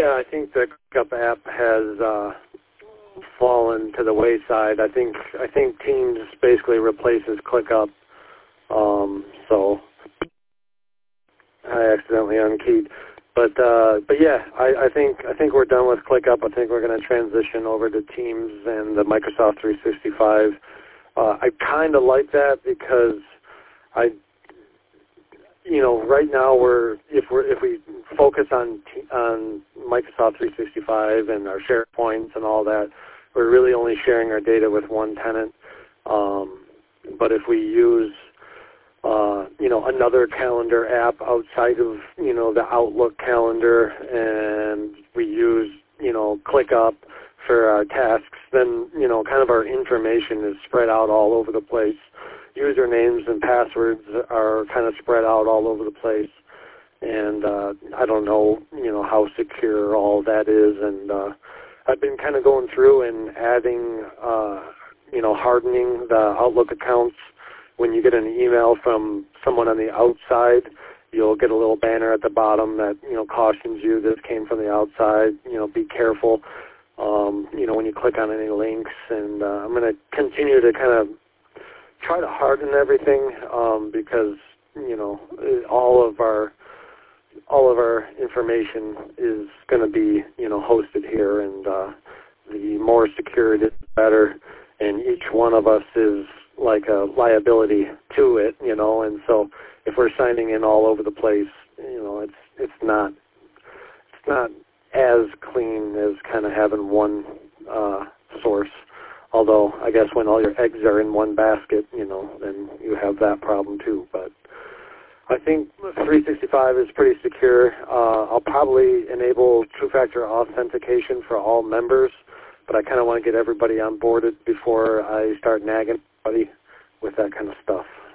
Yeah, I think the ClickUp app has fallen to the wayside. I think Teams basically replaces ClickUp. So I accidentally unkeyed. But yeah, I think we're done with ClickUp. I think we're going to transition over to Teams and the Microsoft 365. I kind of like that because right now if we focus on Microsoft 365 and our SharePoints and all that, we're really only sharing our data with one tenant. But if we use another calendar app outside of the Outlook calendar, and we use ClickUp for our tasks, then kind of our information is spread out all over the place. Usernames and passwords are kind of spread out all over the place, and I don't know how secure all that is. And I've been kind of going through and adding hardening the Outlook accounts. When you get an email from someone on the outside, you'll get a little banner at the bottom that cautions you this came from the outside. Be careful. When you click on any links, and I'm going to continue to kind of try to harden everything because all of our information is going to be hosted here, and the more secure it is, the better. And each one of us is like a liability to it, and so if we're signing in all over the place, it's not as clean as kind of having one source. Although I guess when all your eggs are in one basket, then you have that problem too. But I think 365 is pretty secure. I'll probably enable two-factor authentication for all members, but I kind of want to get everybody onboarded before I start nagging everybody with that kind of stuff.